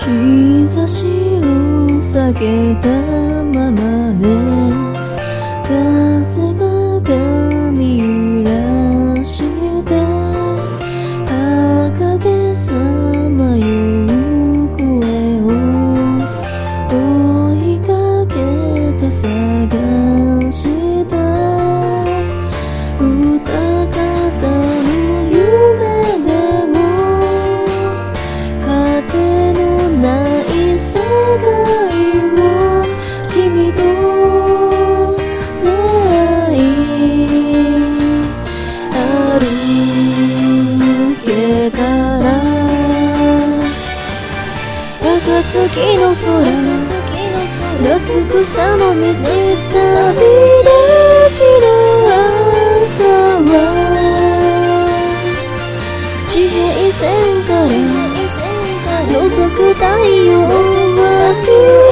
日差しを避けたままで風が髪揺らして儚さまよう声を追いかけて探した歌方の夢でも果てのない世界を君と出会い歩けたら暁の空夏草の道旅立ちの朝は地平線から覗く太陽は